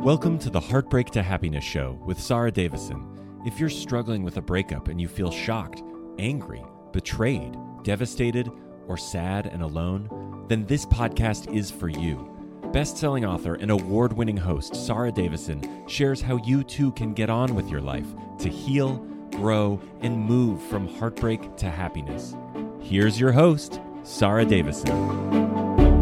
Welcome to the Heartbreak to Happiness Show with Sarah Davison. If you're struggling with a breakup and you feel shocked, angry, betrayed, devastated, or sad and alone, then this podcast is for you. Best-selling author and award-winning host Sarah Davison shares how you too can get on with your life to heal, grow, and move from heartbreak to happiness. Here's your host, Sarah Davison.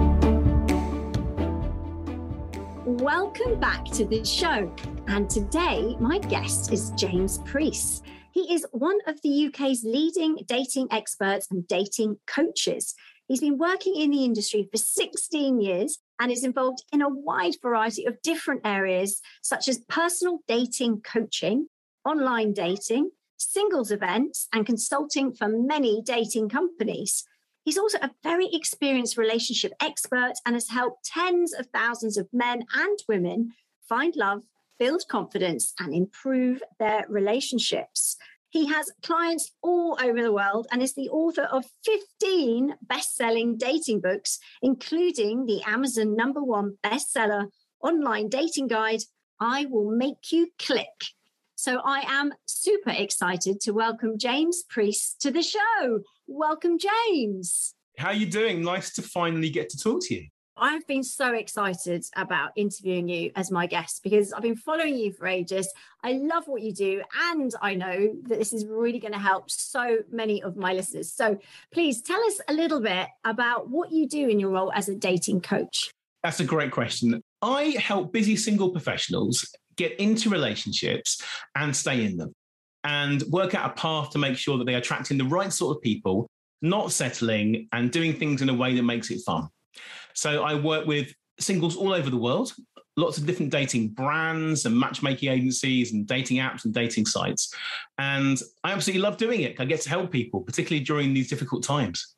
Welcome back to the show. And today, my guest is James Preece. He is one of the UK's leading dating experts and dating coaches. He's been working in the industry for 16 years and is involved in a wide variety of different areas, such as personal dating coaching, online dating, singles events, and consulting for many dating companies. He's also a very experienced relationship expert and has helped tens of thousands of men and women find love, build confidence, and improve their relationships. He has clients all over the world and is the author of 15 best-selling dating books, including the Amazon #1 bestseller online dating guide, I Will Make You Click. So I am super excited to welcome James Preece to the show. Welcome, James. How are you doing? Nice to finally get to talk to you. I've been so excited about interviewing you as my guest because I've been following you for ages. I love what you do, and I know that this is really going to help so many of my listeners. So please tell us a little bit about what you do in your role as a dating coach. That's a great question. I help busy single professionals get into relationships and stay in them and work out a path to make sure that they're attracting the right sort of people, not settling, and doing things in a way that makes it fun. So I work with singles all over the world, lots of different dating brands and matchmaking agencies and dating apps and dating sites. And I absolutely love doing it. I get to help people, particularly during these difficult times.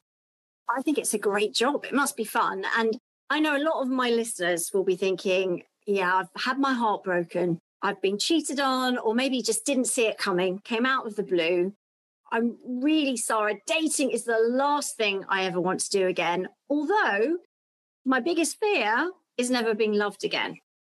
I think it's a great job. It must be fun. And I know a lot of my listeners will be thinking, yeah, I've had my heart broken. I've been cheated on, or maybe just didn't see it coming, came out of the blue. I'm really sorry. Dating is the last thing I ever want to do again. Although my biggest fear is never being loved again.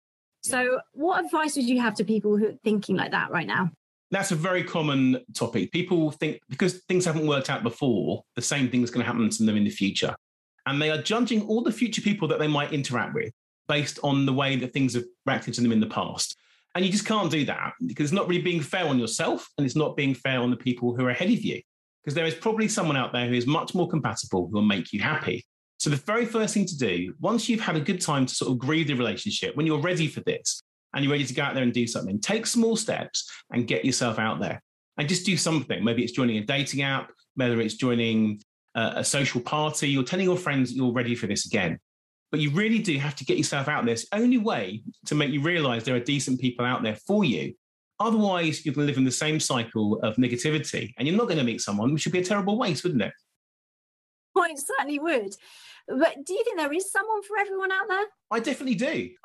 So what advice would you have to people who are thinking like that right now? That's a very common topic. People think because things haven't worked out before, the same thing is going to happen to them in the future. And they are judging all the future people that they might interact with based on the way that things have reacted to them in the past. And you just can't do that because it's not really being fair on yourself, and it's not being fair on the people who are ahead of you, because there is probably someone out there who is much more compatible, who will make you happy. So the very first thing to do, once you've had a good time to sort of grieve the relationship, when you're ready for this and you're ready to go out there and do something, take small steps and get yourself out there and just do something. Maybe it's joining a dating app, whether it's joining a social party, or telling your friends that you're ready for this again. But you really do have to get yourself out there. It's the only way to make you realize there are decent people out there for you. Otherwise, you're going to live in the same cycle of negativity, and you're not going to meet someone, which would be a terrible waste, wouldn't it? Well, it certainly would. But do you think there is someone for everyone out there? I definitely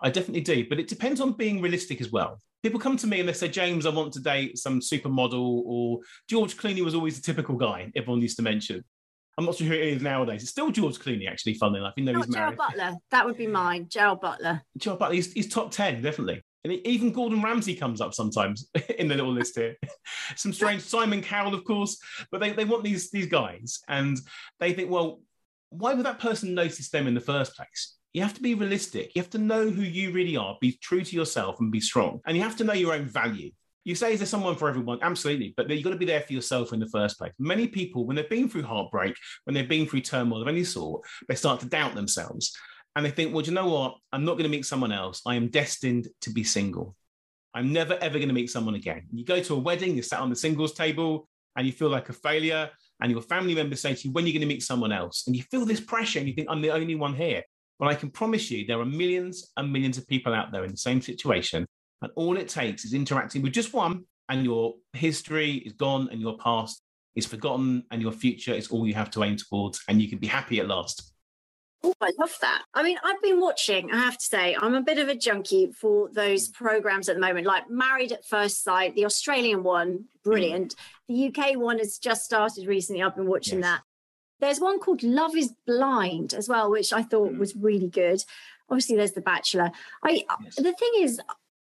do. But it depends on being realistic as well. People come to me and they say, James, I want to date some supermodel, or George Clooney was always the typical guy everyone used to mention. I'm not sure who it is nowadays. It's still George Clooney, actually, funnily enough. He's married. Gerald Butler. That would be mine. Gerald Butler. Gerald Butler, he's top 10, definitely. And even Gordon Ramsay comes up sometimes in the little list here. Some strange Simon Cowell, of course. But they want these guys. And they think, well, why would that person notice them in the first place? You have to be realistic. You have to know who you really are. Be true to yourself and be strong. And you have to know your own value. You say, is there someone for everyone? Absolutely. But you've got to be there for yourself in the first place. Many people, when they've been through heartbreak, when they've been through turmoil of any sort, they start to doubt themselves. And they think, well, do you know what? I'm not going to meet someone else. I am destined to be single. I'm never, ever going to meet someone again. You go to a wedding, you're sat on the singles table, and you feel like a failure. And your family members say to you, when are you going to meet someone else? And you feel this pressure and you think, I'm the only one here. Well, I can promise you there are millions and millions of people out there in the same situation. And all it takes is interacting with just one, and your history is gone and your past is forgotten and your future is all you have to aim towards, and you can be happy at last. Oh, I love that. I mean, I've been watching, I have to say, I'm a bit of a junkie for those programs at the moment, like Married at First Sight, the Australian one, brilliant. The UK one has just started recently. I've been watching that. There's one called Love is Blind as well, which I thought was really good. Obviously, there's The Bachelor. The thing is,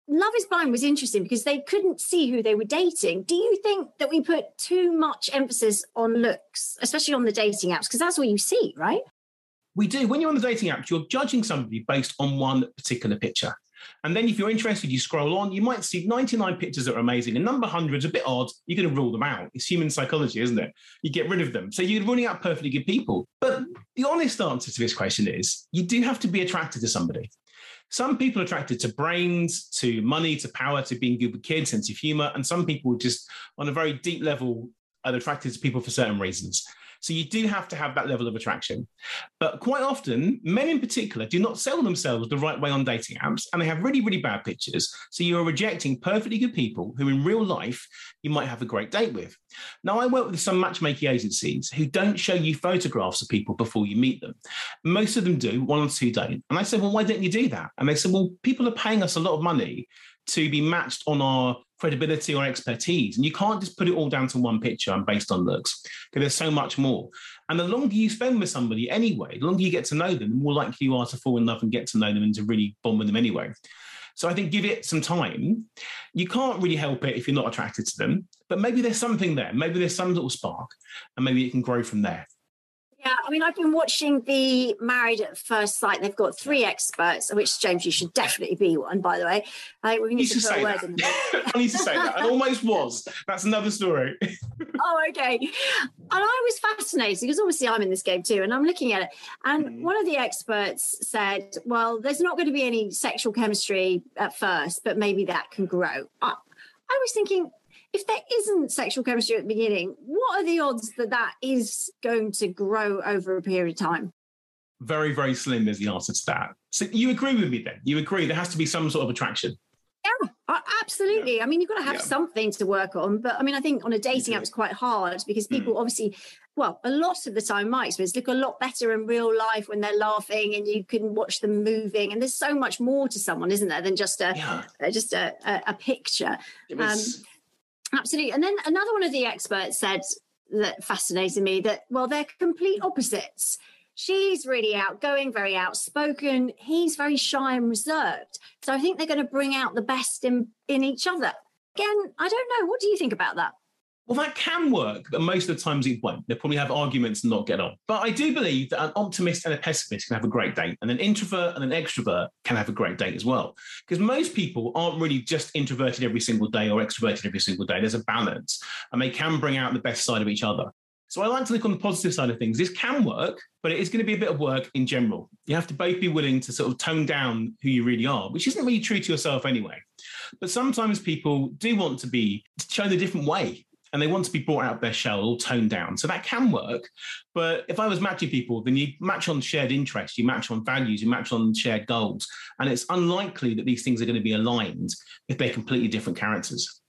Love is Blind was interesting because they couldn't see who they were dating. Do you think that we put too much emphasis on looks, especially on the dating apps? Because that's what you see, right? We do. When you're on the dating apps, you're judging somebody based on one particular picture. And then if you're interested, you scroll on, you might see 99 pictures that are amazing. And number 100 is a bit odd. You're going to rule them out. It's human psychology, isn't it? You get rid of them. So you're ruling out perfectly good people. But the honest answer to this question is you do have to be attracted to somebody. Some people are attracted to brains, to money, to power, to being good with kids, sense of humor. And some people just, on a very deep level, are attracted to people for certain reasons. So you do have to have that level of attraction. But quite often, men in particular do not sell themselves the right way on dating apps, and they have really, really bad pictures. So you are rejecting perfectly good people who in real life you might have a great date with. Now, I work with some matchmaking agencies who don't show you photographs of people before you meet them. Most of them do, 1 or 2 don't. And I said, well, why don't you do that? And they said, well, people are paying us a lot of money to be matched on our credibility or expertise. And you can't just put it all down to one picture and based on looks, because there's so much more. And the longer you spend with somebody anyway, the longer you get to know them, the more likely you are to fall in love and get to know them and to really bond with them anyway. So I think give it some time. You can't really help it if you're not attracted to them, but maybe there's something there. Maybe there's some little spark and maybe it can grow from there. Yeah, I mean, I've been watching the Married at First Sight. They've got 3 experts, which, James, you should definitely be one, by the way. We need to put a word in there. I need to say that. I almost was. That's another story. Oh, okay. And I was fascinated because obviously I'm in this game too, and I'm looking at it. And one of the experts said, well, there's not going to be any sexual chemistry at first, but maybe that can grow. I was thinking, if there isn't sexual chemistry at the beginning, what are the odds that that is going to grow over a period of time? Very, very slim is the answer to that. So you agree with me then? You agree there has to be some sort of attraction? Yeah, absolutely. Yeah. I mean, you've got to have something to work on. But I mean, I think on a dating app, it's quite hard because people obviously, well, a lot of the time, my experience, look a lot better in real life when they're laughing and you can watch them moving. And there's so much more to someone, isn't there, than just a picture. Absolutely. And then another one of the experts said that fascinated me that, well, they're complete opposites. She's really outgoing, very outspoken. He's very shy and reserved. So I think they're going to bring out the best in each other. Again, I don't know. What do you think about that? Well, that can work, but most of the times it won't. They'll probably have arguments and not get on. But I do believe that an optimist and a pessimist can have a great date, and an introvert and an extrovert can have a great date as well. Because most people aren't really just introverted every single day or extroverted every single day. There's a balance, and they can bring out the best side of each other. So I like to look on the positive side of things. This can work, but it is going to be a bit of work in general. You have to both be willing to sort of tone down who you really are, which isn't really true to yourself anyway. But sometimes people do want to show the different way, and they want to be brought out of their shell or toned down. So that can work. But if I was matching people, then you match on shared interests, you match on values, you match on shared goals. And it's unlikely that these things are going to be aligned if they're completely different characters.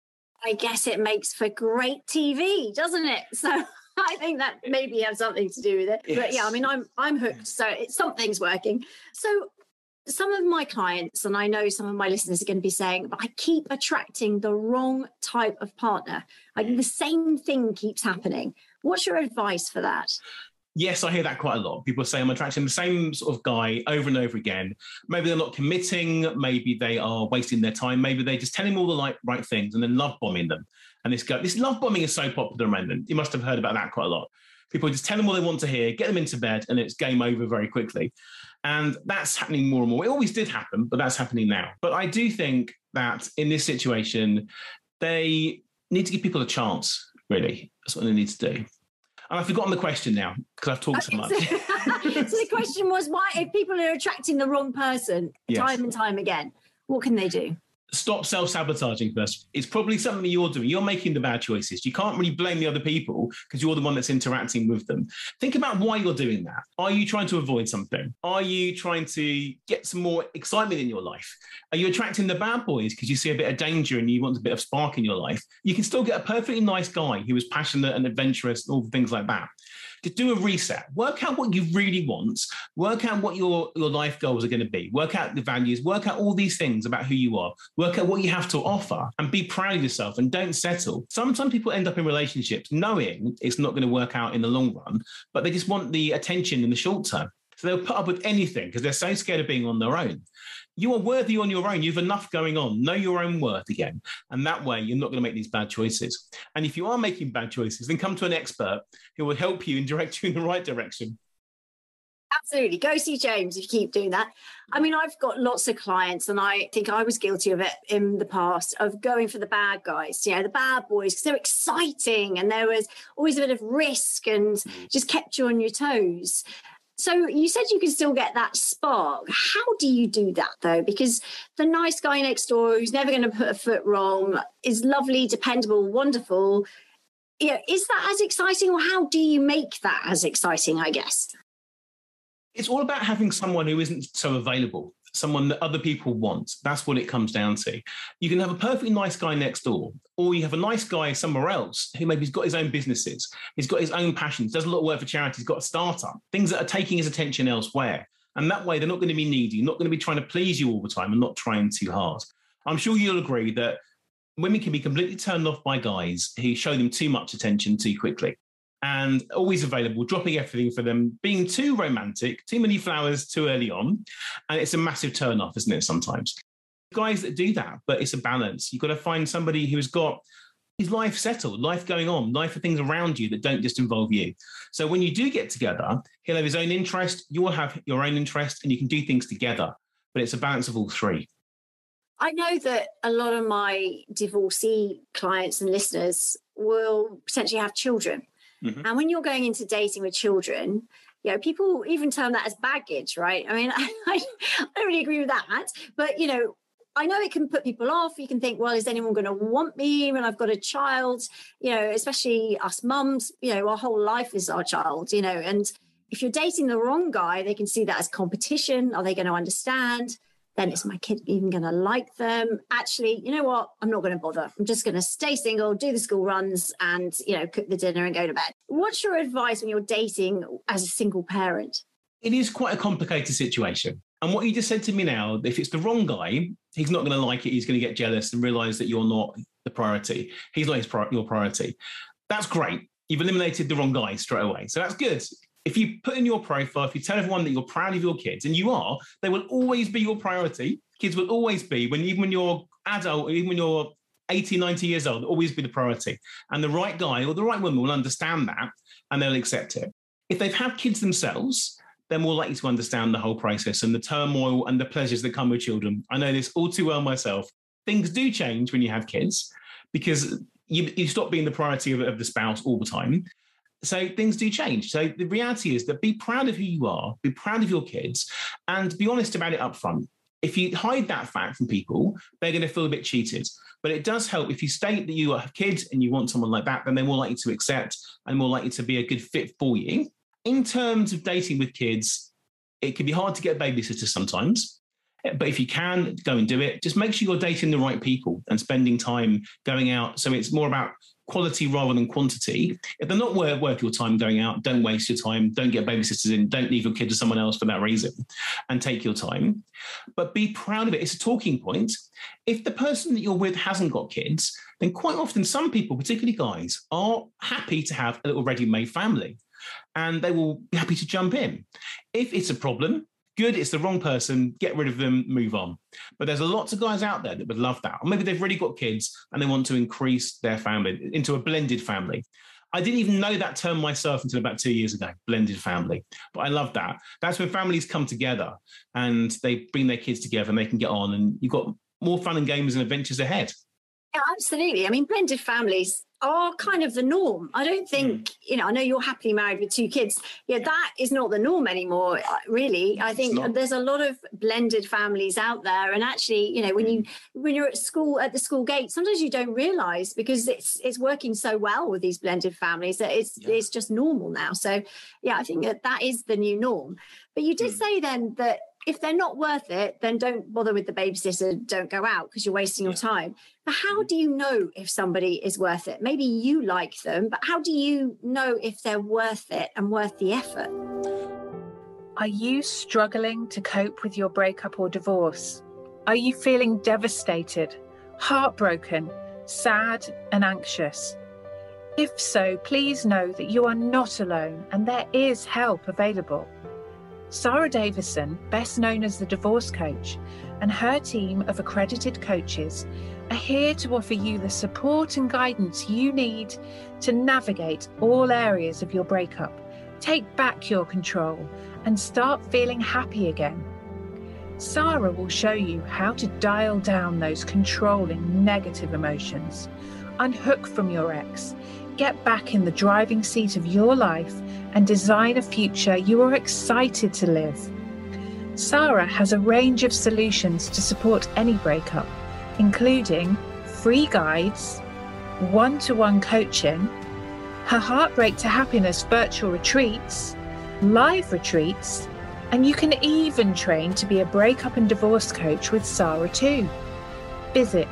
I guess it makes for great TV, doesn't it? So I think that maybe has something to do with it. Yes. But yeah, I mean, I'm hooked. So something's working. So some of my clients, and I know some of my listeners are going to be saying, but I keep attracting the wrong type of partner. Like the same thing keeps happening. What's your advice for that? Yes, I hear that quite a lot. People say I'm attracting the same sort of guy over and over again. Maybe they're not committing. Maybe they are wasting their time. Maybe they just tell him all the right things and then love bombing them. And this love bombing is so popular around them. You must have heard about that quite a lot. People just tell them what they want to hear, get them into bed, and it's game over very quickly. And that's happening more and more. It always did happen, but that's happening now. But I do think that in this situation, they need to give people a chance, really. That's what they need to do. And I've forgotten the question now because I've talked so much. So the question was, why, if people are attracting the wrong person time and time again, what can they do? Stop self-sabotaging first. It's probably something that you're doing. You're making the bad choices. You can't really blame the other people because you're the one that's interacting with them. Think about why you're doing that. Are you trying to avoid something? Are you trying to get some more excitement in your life? Are you attracting the bad boys because you see a bit of danger and you want a bit of spark in your life? You can still get a perfectly nice guy who is passionate and adventurous and all the things like that. To do a reset, work out what you really want, work out what your life goals are going to be, work out the values, work out all these things about who you are, work out what you have to offer and be proud of yourself and don't settle. Sometimes people end up in relationships knowing it's not going to work out in the long run, but they just want the attention in the short term. So they'll put up with anything because they're so scared of being on their own. You are worthy on your own. You have enough going on. Know your own worth again. And that way, you're not going to make these bad choices. And if you are making bad choices, then come to an expert who will help you and direct you in the right direction. Absolutely. Go see James if you keep doing that. I mean, I've got lots of clients, and I think I was guilty of it in the past, of going for the bad guys, you know, the bad boys, because they're exciting and there was always a bit of risk and just kept you on your toes. So you said you can still get that spark. How do you do that, though? Because the nice guy next door who's never going to put a foot wrong is lovely, dependable, wonderful. You know, is that as exciting, or how do you make that as exciting, I guess? It's all about having someone who isn't so available, someone that other people want. That's what it comes down to. You can have a perfectly nice guy next door, or you have a nice guy somewhere else who maybe has got his own businesses, he's got his own passions, does a lot of work for charity, he's got a startup, things that are taking his attention elsewhere. And that way, they're not going to be needy, not going to be trying to please you all the time and not trying too hard. I'm sure you'll agree that women can be completely turned off by guys who show them too much attention too quickly. And always available, dropping everything for them, being too romantic, too many flowers too early on. And it's a massive turn off, isn't it, sometimes? Guys that do that, but it's a balance. You've got to find somebody who's got his life settled, life going on, life of things around you that don't just involve you. So when you do get together, he'll have his own interest, you'll have your own interest, and you can do things together. But it's a balance of all three. I know that a lot of my divorcee clients and listeners will potentially have children. Mm-hmm. And when you're going into dating with children, you know, people even term that as baggage, right? I mean, I don't really agree with that. But, you know, I know it can put people off. You can think, well, is anyone going to want me when I've got a child? You know, especially us mums, you know, our whole life is our child, you know. And if you're dating the wrong guy, they can see that as competition. Are they going to understand? Then is my kid even going to like them? Actually, you know what? I'm not going to bother. I'm just going to stay single, do the school runs and, you know, cook the dinner and go to bed. What's your advice when you're dating as a single parent? It is quite a complicated situation. And what you just said to me now, if it's the wrong guy, he's not going to like it. He's going to get jealous and realize that you're not the priority. He's not your priority. That's great. You've eliminated the wrong guy straight away. So that's good. If you put in your profile, if you tell everyone that you're proud of your kids, and you are, they will always be your priority. Kids will always be, even when you're adult, even when you're 80, 90 years old, they'll always be the priority. And the right guy or the right woman will understand that and they'll accept it. If they've had kids themselves, they're more likely to understand the whole process and the turmoil and the pleasures that come with children. I know this all too well myself. Things do change when you have kids because you stop being the priority of the spouse all the time. So things do change. So the reality is that be proud of who you are, be proud of your kids, and be honest about it up front. If you hide that fact from people, they're going to feel a bit cheated. But it does help if you state that you have kids and you want someone like that, then they're more likely to accept and more likely to be a good fit for you. In terms of dating with kids, it can be hard to get babysitters sometimes. But if you can, go and do it. Just make sure you're dating the right people and spending time going out. So it's more about quality rather than quantity. If they're not worth your time going out, don't waste your time. Don't get babysitters in. Don't leave your kid to someone else for that reason and take your time. But be proud of it. It's a talking point. If the person that you're with hasn't got kids, then quite often some people, particularly guys, are happy to have a little ready-made family and they will be happy to jump in. If it's a problem, good, it's the wrong person, get rid of them, move on. But there's lots of guys out there that would love that. Or maybe they've already got kids and they want to increase their family into a blended family. I didn't even know that term myself until about 2 years ago, blended family. But I love that. That's when families come together and they bring their kids together and they can get on and you've got more fun and games and adventures ahead. Yeah, absolutely. I mean, blended families are kind of the norm. I don't think, you know, I know you're happily married with 2 kids. Yeah, that is not the norm anymore, really. I think there's a lot of blended families out there. And actually, you know, when you're at school, at the school gate, sometimes you don't realise because it's working so well with these blended families that it's just normal now. So, yeah, I think that is the new norm. But you did say then that if they're not worth it, then don't bother with the babysitter, don't go out because you're wasting your time. But how do you know if somebody is worth it? Maybe you like them, but how do you know if they're worth it and worth the effort? Are you struggling to cope with your breakup or divorce? Are you feeling devastated, heartbroken, sad and anxious? If so, please know that you are not alone and there is help available. Sarah Davison, best known as the Divorce Coach, and her team of accredited coaches are here to offer you the support and guidance you need to navigate all areas of your breakup, take back your control, and start feeling happy again. Sarah will show you how to dial down those controlling negative emotions, unhook from your ex, get back in the driving seat of your life, and design a future you are excited to live. Sarah has a range of solutions to support any breakup, including free guides, one-to-one coaching, her Heartbreak to Happiness virtual retreats, live retreats, and you can even train to be a breakup and divorce coach with Sarah too. Visit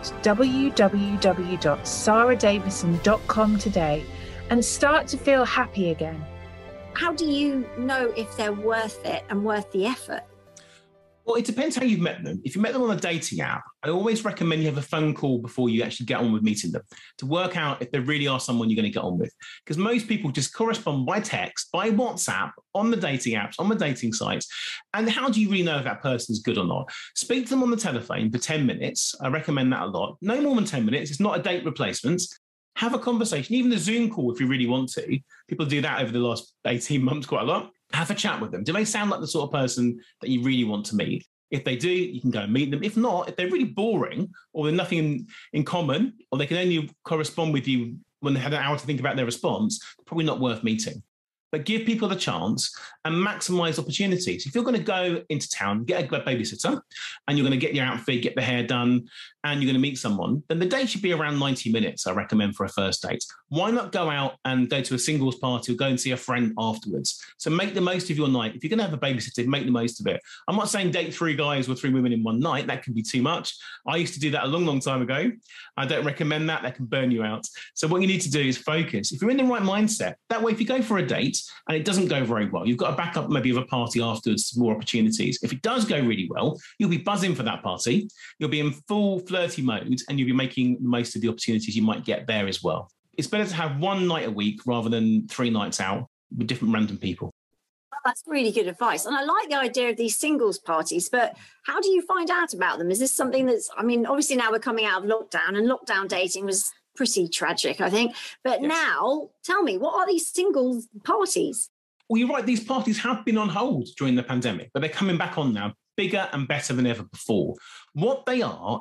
www.sarahdavison.com today and start to feel happy again. How do you know if they're worth it and worth the effort? Well, it depends how you've met them. If you met them on a dating app, I always recommend you have a phone call before you actually get on with meeting them to work out if they really are someone you're going to get on with. Because most people just correspond by text, by WhatsApp, on the dating apps, on the dating sites. And how do you really know if that person's good or not? Speak to them on the telephone for 10 minutes. I recommend that a lot. No more than 10 minutes. It's not a date replacement. Have a conversation, even a Zoom call if you really want to. People do that over the last 18 months quite a lot. Have a chat with them. Do they sound like the sort of person that you really want to meet? If they do, you can go and meet them. If not, if they're really boring or there's nothing in common, or they can only correspond with you when they had an hour to think about their response, probably not worth meeting. But give people the chance and maximize opportunities. If you're going to go into town, get a babysitter, and you're going to get your outfit, get the hair done, and you're going to meet someone, then the date should be around 90 minutes, I recommend, for a first date. Why not go out and go to a singles party or go and see a friend afterwards? So make the most of your night. If you're going to have a babysitter, make the most of it. I'm not saying date 3 guys or 3 women in one night. That can be too much. I used to do that a long, long time ago. I don't recommend that. That can burn you out. So what you need to do is focus. If you're in the right mindset, that way, if you go for a date and it doesn't go very well, you've got a backup maybe of a party afterwards, more opportunities. If it does go really well, you'll be buzzing for that party. You'll be in full flirty mode and you'll be making the most of the opportunities you might get there as well. It's better to have one night a week rather than 3 nights out with different random people. That's really good advice. And I like the idea of these singles parties, but how do you find out about them? Is this something that's, I mean, obviously now we're coming out of lockdown and lockdown dating was pretty tragic, I think. But yes. Now, tell me, what are these singles parties? Well, you're right. These parties have been on hold during the pandemic, but they're coming back on now, bigger and better than ever before. What they are,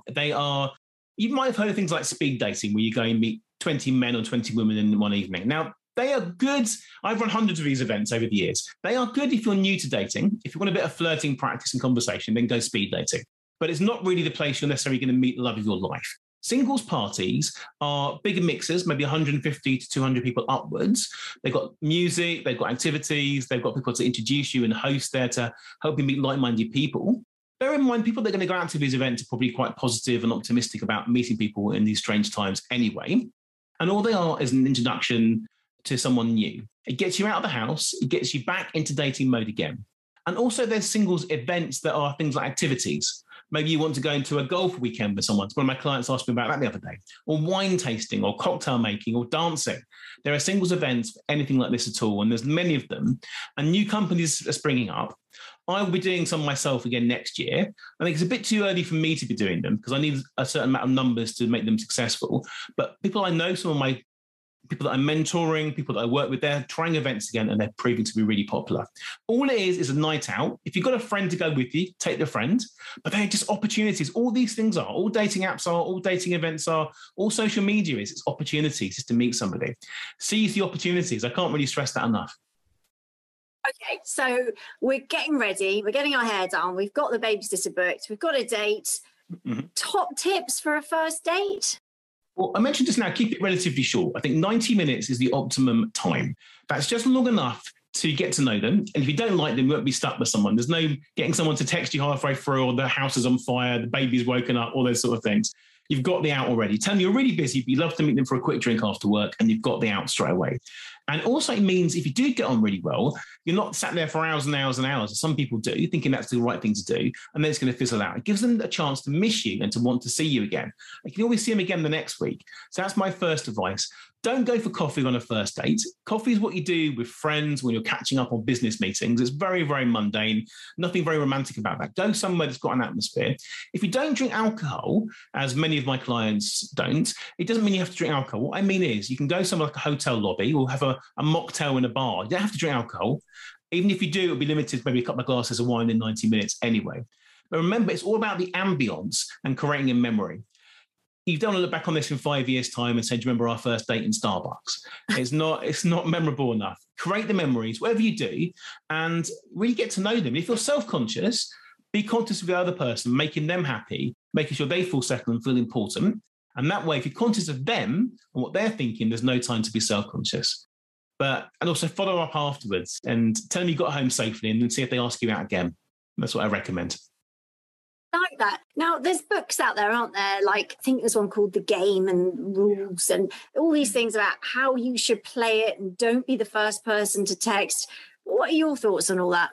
you might have heard of things like speed dating, where you go and meet 20 men or 20 women in one evening. Now, they are good. I've run hundreds of these events over the years. They are good if you're new to dating. If you want a bit of flirting practice and conversation, then go speed dating. But it's not really the place you're necessarily going to meet the love of your life. Singles parties are bigger mixers, maybe 150 to 200 people upwards. They've got music, they've got activities, they've got people to introduce you and host there to help you meet like-minded people. Bear in mind, people that are going to go out to these events are probably quite positive and optimistic about meeting people in these strange times anyway. And all they are is an introduction to someone new. It gets you out of the house, it gets you back into dating mode again. And also there's singles events that are things like activities. Maybe you want to go into a golf weekend with someone. One of my clients asked me about that the other day. Or wine tasting, or cocktail making, or dancing. There are singles events for anything like this at all, and there's many of them. And new companies are springing up. I will be doing some myself again next year. I think it's a bit too early for me to be doing them because I need a certain amount of numbers to make them successful. But people I know, some of my people that I'm mentoring, people that I work with, they're trying events again and they're proving to be really popular. All it is a night out. If you've got a friend to go with you, take the friend. But they're just opportunities. All these things are. All dating apps are. All dating events are. All social media is. It's opportunities just to meet somebody. Seize the opportunities. I can't really stress that enough. Okay, so we're getting ready. We're getting our hair done. We've got the babysitter booked. We've got a date. Mm-hmm. Top tips for a first date? Well, I mentioned just now, keep it relatively short. I think 90 minutes is the optimum time. That's just long enough to get to know them. And if you don't like them, you won't be stuck with someone. There's no getting someone to text you halfway through, or the house is on fire, the baby's woken up, all those sort of things. You've got the out already. Tell them you're really busy, but you'd love to meet them for a quick drink after work, and you've got the out straight away. And also it means if you do get on really well, you're not sat there for hours and hours and hours, as some people do, thinking that's the right thing to do, and then it's going to fizzle out. It gives them a chance to miss you and to want to see you again. You can always see them again the next week. So that's my first advice. Don't go for coffee on a first date. Coffee is what you do with friends when you're catching up on business meetings. It's very, very mundane, nothing very romantic about that. Go somewhere that's got an atmosphere. If you don't drink alcohol, as many of my clients don't, it doesn't mean you have to drink alcohol. What I mean is you can go somewhere like a hotel lobby or have a mocktail in a bar. You don't have to drink alcohol. Even if you do, it'll be limited to maybe a couple of glasses of wine in 90 minutes anyway. But remember, it's all about the ambience and creating a memory. You don't want to look back on this in 5 years' time and say, do you remember our first date in Starbucks? It's not memorable enough. Create the memories, whatever you do, and really get to know them. If you're self-conscious, be conscious of the other person, making them happy, making sure they feel settled and feel important. And that way, if you're conscious of them and what they're thinking, there's no time to be self-conscious. And also follow up afterwards and tell them you got home safely and then see if they ask you out again. That's what I recommend. Like that. Now, there's books out there, aren't there? Like, I think there's one called The Game and Rules and all these things about how you should play it and don't be the first person to text. What are your thoughts on all that?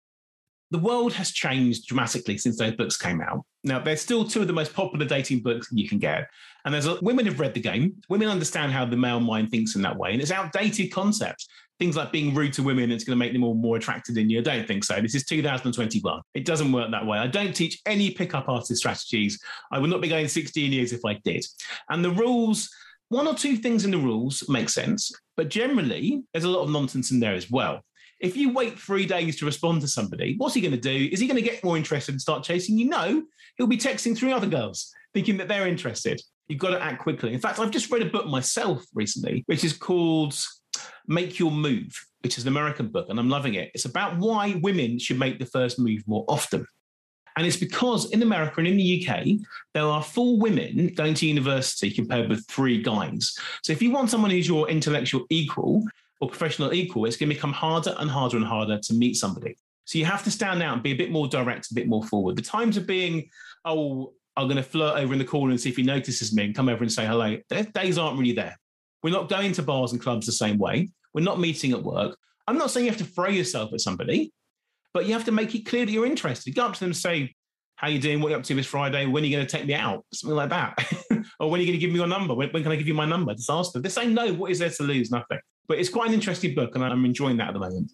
The world has changed dramatically since those books came out. Now, they're still two of the most popular dating books you can get. And women have read The Game. Women understand how the male mind thinks in that way. And it's outdated concepts. Things like being rude to women, it's going to make them all more attracted in you. I don't think so. This is 2021. It doesn't work that way. I don't teach any pickup artist strategies. I would not be going 16 years if I did. And the rules, one or two things in the rules make sense. But generally, there's a lot of nonsense in there as well. If you wait 3 days to respond to somebody, what's he going to do? Is he going to get more interested and start chasing you? No, he'll be texting 3 other girls thinking that they're interested. You've got to act quickly. In fact, I've just read a book myself recently, which is called Make Your Move, which is an American book, and I'm loving it. It's about why women should make the first move more often. And it's because in America and in the UK, there are 4 women going to university compared with 3 guys. So if you want someone who's your intellectual equal or professional equal, it's going to become harder and harder and harder to meet somebody. So you have to stand out and be a bit more direct, a bit more forward. The times of being, I'm going to flirt over in the corner and see if he notices me and come over and say hello, those days aren't really there. We're not going to bars and clubs the same way. We're not meeting at work. I'm not saying you have to throw yourself at somebody, but you have to make it clear that you're interested. Go up to them and say, how you doing? What are you up to this Friday? When are you going to take me out? Something like that. Or when are you going to give me your number? When can I give you my number? Just ask them. They say no. What is there to lose? Nothing. But it's quite an interesting book, and I'm enjoying that at the moment.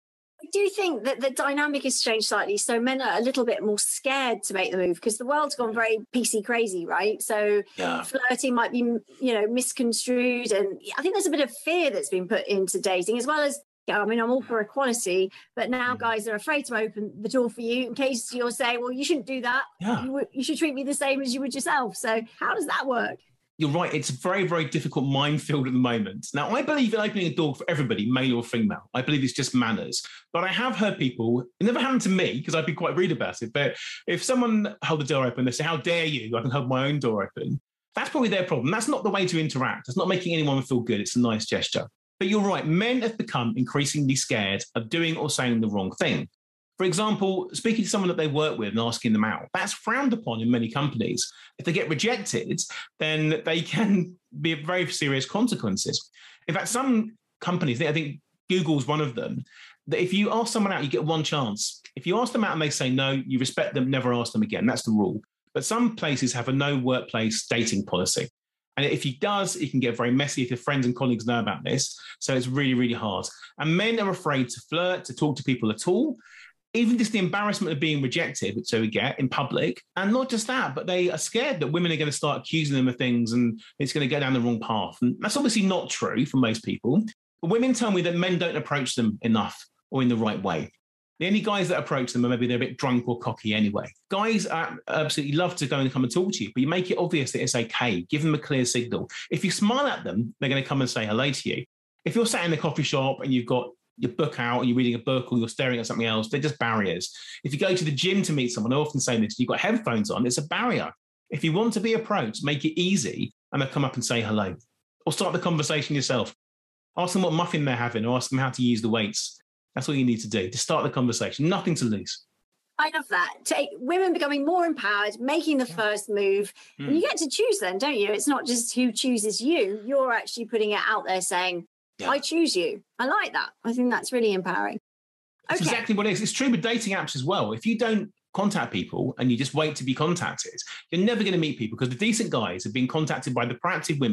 I do think that the dynamic has changed slightly. So men are a little bit more scared to make the move because the world's gone very PC crazy, right? So flirting might be, misconstrued. And I think there's a bit of fear that's been put into dating as well as, I'm all for equality, but now guys are afraid to open the door for you in case you're saying, well, you shouldn't do that. Yeah. You should treat me the same as you would yourself. So how does that work? You're right. It's a very, very difficult minefield at the moment. Now, I believe in opening a door for everybody, male or female. I believe it's just manners. But I have heard people, it never happened to me because I'd be quite rude about it. But if someone held the door open, they say, how dare you? I can hold my own door open. That's probably their problem. That's not the way to interact. It's not making anyone feel good. It's a nice gesture. But you're right. Men have become increasingly scared of doing or saying the wrong thing. For example, speaking to someone that they work with and asking them out, that's frowned upon in many companies. If they get rejected, then they can be very serious consequences. In fact, some companies, I think Google's one of them, that if you ask someone out, you get one chance. If you ask them out and they say no, you respect them, never ask them again. That's the rule. But some places have a no workplace dating policy. And if he does, it can get very messy if your friends and colleagues know about this. So it's really, really hard. And men are afraid to flirt, to talk to people at all. Even just the embarrassment of being rejected, so we get in public. And not just that, but they are scared that women are going to start accusing them of things and it's going to go down the wrong path. And that's obviously not true for most people. But women tell me that men don't approach them enough or in the right way. The only guys that approach them are maybe they're a bit drunk or cocky anyway. Guys absolutely love to go and come and talk to you, but you make it obvious that it's okay. Give them a clear signal. If you smile at them, they're going to come and say hello to you. If you're sat in a coffee shop and you've got your book out and you're reading a book or you're staring at something else, they're just barriers. If you go to the gym to meet someone, I often say this, you've got headphones on, it's a barrier. If you want to be approached, make it easy and they'll come up and say hello. Or start the conversation yourself. Ask them what muffin they're having or ask them how to use the weights. That's all you need to do, to start the conversation. Nothing to lose. I love that. Women becoming more empowered, making the first move. And you get to choose then, don't you? It's not just who chooses you. You're actually putting it out there saying, I choose you. I like that. I think that's really empowering. That's exactly what it is. It's true with dating apps as well. If you don't contact people and you just wait to be contacted, you're never going to meet people because the decent guys have been contacted by the proactive women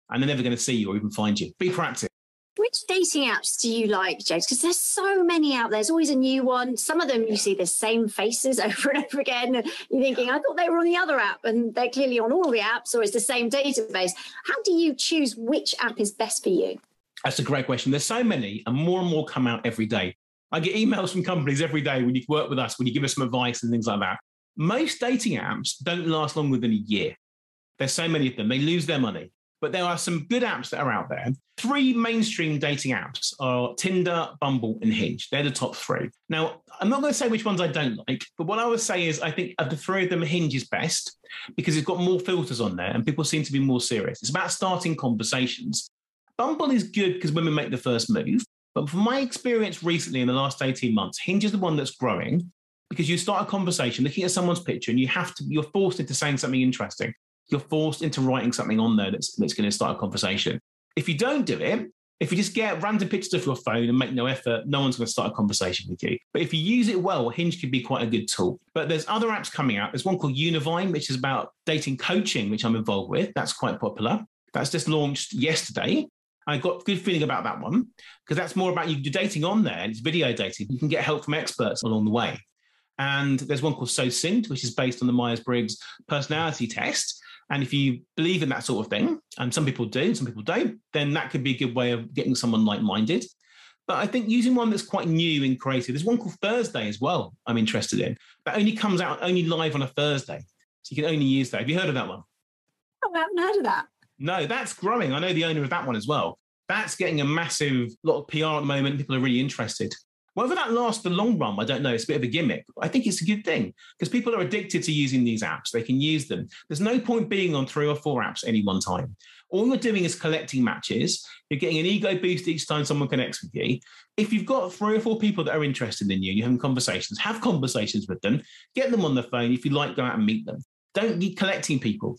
and they're never going to see you or even find you. Be proactive. Which dating apps do you like, James? Because there's so many out there. There's always a new one. Some of them you see the same faces over and over again. You're thinking, I thought they were on the other app, and they're clearly on all the apps, or it's the same database. How do you choose which app is best for you? That's a great question. There's so many, and more come out every day. I get emails from companies every day when you work with us, when you give us some advice and things like that. Most dating apps don't last longer than a year. There's so many of them. They lose their money. But there are some good apps that are out there. 3 mainstream dating apps are Tinder, Bumble, and Hinge. They're the top 3. Now, I'm not going to say which ones I don't like, but what I would say is I think of the 3 of them, Hinge is best because it's got more filters on there and people seem to be more serious. It's about starting conversations. Bumble is good because women make the first move. But from my experience recently in the last 18 months, Hinge is the one that's growing because you start a conversation looking at someone's picture and you're forced into saying something interesting. You're forced into writing something on there that's going to start a conversation. If you don't do it, if you just get random pictures of your phone and make no effort, no one's going to start a conversation with you. But if you use it well, Hinge could be quite a good tool. But there's other apps coming out. There's one called Univine, which is about dating coaching, which I'm involved with. That's quite popular. That's just launched yesterday. I got a good feeling about that one because that's more about you dating on there. And it's video dating. You can get help from experts along the way. And there's one called SoSint, which is based on the Myers-Briggs personality test. And if you believe in that sort of thing, and some people do, some people don't, then that could be a good way of getting someone like-minded. But I think using one that's quite new and creative, there's one called Thursday as well I'm interested in. That only comes out only live on a Thursday. So you can only use that. Have you heard of that one? Oh, I haven't heard of that. No, that's growing. I know the owner of that one as well. That's getting a massive lot of PR at the moment. People are really interested. Whether that lasts the long run, I don't know. It's a bit of a gimmick. I think it's a good thing because people are addicted to using these apps. They can use them. There's no point being on 3 or 4 apps at any one time. All you're doing is collecting matches. You're getting an ego boost each time someone connects with you. If you've got 3 or 4 people that are interested in you, you're having conversations, have conversations with them, get them on the phone. If you like, go out and meet them. Don't keep collecting people.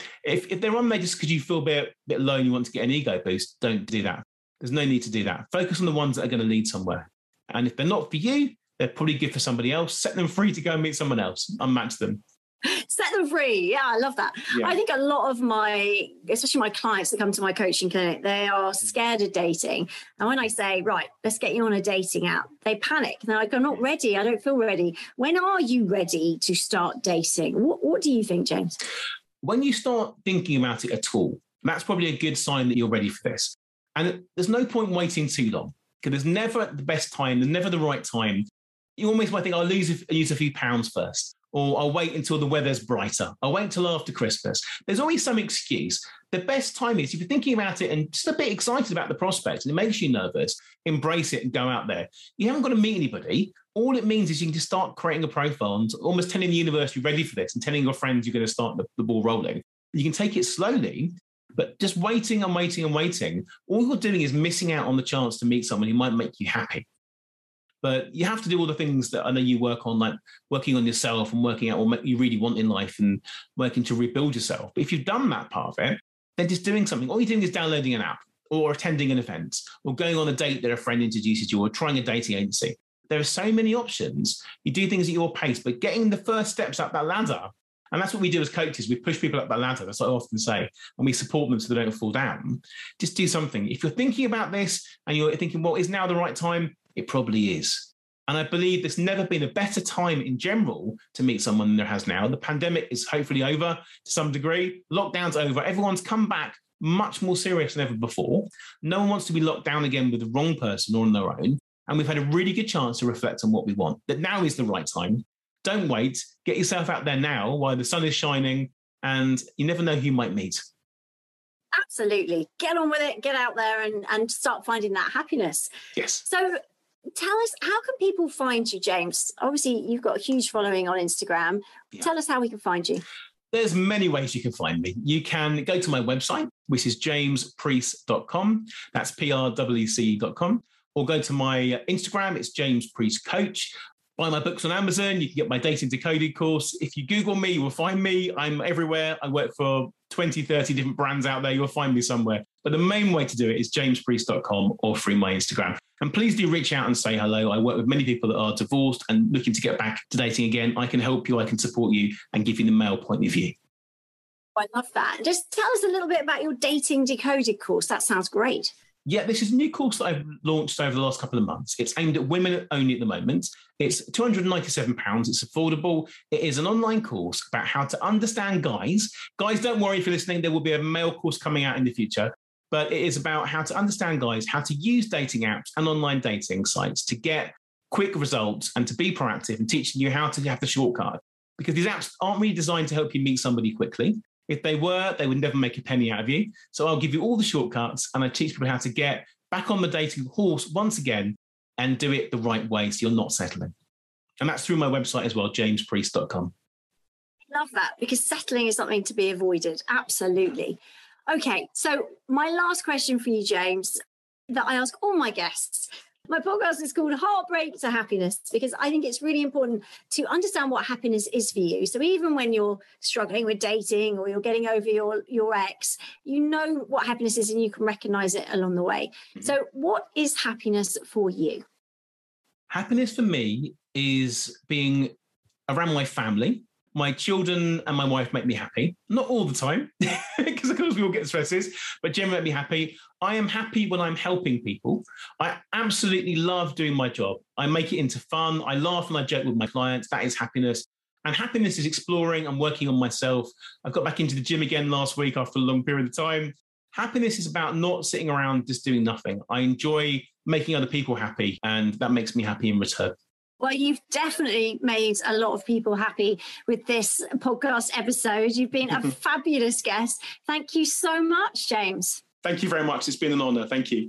If they're on there just because you feel a bit low and you want to get an ego boost, don't do that. There's no need to do that. Focus on the ones that are going to lead somewhere. And if they're not for you, they're probably good for somebody else. Set them free to go and meet someone else. Unmatch them. Set them free. Yeah, I love that. Yeah. I think a lot of especially my clients that come to my coaching clinic, they are scared of dating. And when I say, right, let's get you on a dating app, they panic. They're like, I'm not ready. I don't feel ready. When are you ready to start dating? What do you think, James? When you start thinking about it at all, that's probably a good sign that you're ready for this. And there's no point waiting too long. Because there's never the best time, there's never the right time. You almost might think, I'll use a few pounds first, or I'll wait until the weather's brighter. I'll wait until after Christmas. There's always some excuse. The best time is if you're thinking about it and just a bit excited about the prospect and it makes you nervous, embrace it and go out there. You haven't got to meet anybody. All it means is you can just start creating a profile and almost telling the universe you're ready for this and telling your friends you're going to start the ball rolling. You can take it slowly. But just waiting and waiting and waiting, all you're doing is missing out on the chance to meet someone who might make you happy. But you have to do all the things that I know you work on, like working on yourself and working out what you really want in life and working to rebuild yourself. But if you've done that part of it, then just doing something. All you're doing is downloading an app or attending an event or going on a date that a friend introduces you or trying a dating agency. There are so many options. You do things at your pace, but getting the first steps up that ladder. And that's what we do as coaches. We push people up that ladder. That's what I often say. And we support them so they don't fall down. Just do something. If you're thinking about this and you're thinking, well, is now the right time? It probably is. And I believe there's never been a better time in general to meet someone than there has now. The pandemic is hopefully over to some degree. Lockdown's over. Everyone's come back much more serious than ever before. No one wants to be locked down again with the wrong person or on their own. And we've had a really good chance to reflect on what we want. That now is the right time. Don't wait. Get yourself out there now while the sun is shining and you never know who you might meet. Absolutely. Get on with it. Get out there and start finding that happiness. Yes. So tell us, how can people find you, James? Obviously, you've got a huge following on Instagram. Yeah. Tell us how we can find you. There's many ways you can find me. You can go to my website, which is jamespriest.com. That's PRWC.com. Or go to my Instagram. It's James Priest Coach. Buy my books on Amazon. You can get my Dating Decoded course. If you Google me, you will find me. I'm everywhere. I work for 20, 30 different brands out there. You'll find me somewhere. But the main way to do it is jamespriest.com or through my Instagram. And please do reach out and say hello. I work with many people that are divorced and looking to get back to dating again. I can help you. I can support you and give you the male point of view. I love that. Just tell us a little bit about your Dating Decoded course. That sounds great. Yeah, this is a new course that I've launched over the last couple of months. It's aimed at women only at the moment. It's £297. It's affordable. It is an online course about how to understand guys. Guys, don't worry if you're listening. There will be a male course coming out in the future. But it is about how to understand guys, how to use dating apps and online dating sites to get quick results and to be proactive and teaching you how to have the shortcut. Because these apps aren't really designed to help you meet somebody quickly. If they were, they would never make a penny out of you. So I'll give you all the shortcuts and I teach people how to get back on the dating horse once again and do it the right way so you're not settling. And that's through my website as well, jamespriest.com. Love that, because settling is something to be avoided. Absolutely. Okay, so my last question for you, James, that I ask all my guests. My podcast is called Heartbreak to Happiness because I think it's really important to understand what happiness is for you. So even when you're struggling with dating or you're getting over your ex, you know what happiness is and you can recognize it along the way. Mm-hmm. So what is happiness for you? Happiness for me is being around my family. My children and my wife make me happy. Not all the time, because of course we all get stresses, but generally make me happy. I am happy when I'm helping people. I absolutely love doing my job. I make it into fun. I laugh and I joke with my clients. That is happiness. And happiness is exploring and working on myself. I got back into the gym again last week after a long period of time. Happiness is about not sitting around just doing nothing. I enjoy making other people happy, and that makes me happy in return. Well, you've definitely made a lot of people happy with this podcast episode. You've been a fabulous guest. Thank you so much, James. Thank you very much. It's been an honor. Thank you.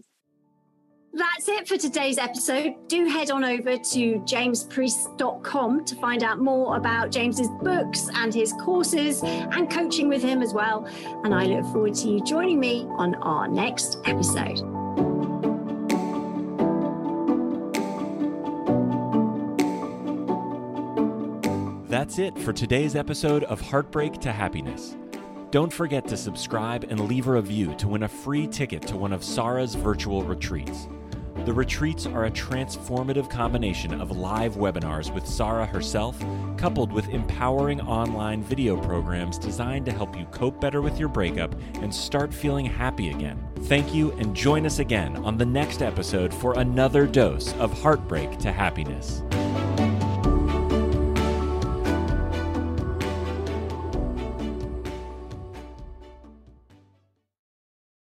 That's it for today's episode. Do head on over to jamespriest.com to find out more about James's books and his courses and coaching with him as well. And I look forward to you joining me on our next episode. That's it for today's episode of Heartbreak to Happiness. Don't forget to subscribe and leave a review to win a free ticket to one of Sarah's virtual retreats. The retreats are a transformative combination of live webinars with Sarah herself, coupled with empowering online video programs designed to help you cope better with your breakup and start feeling happy again. Thank you, and join us again on the next episode for another dose of Heartbreak to Happiness.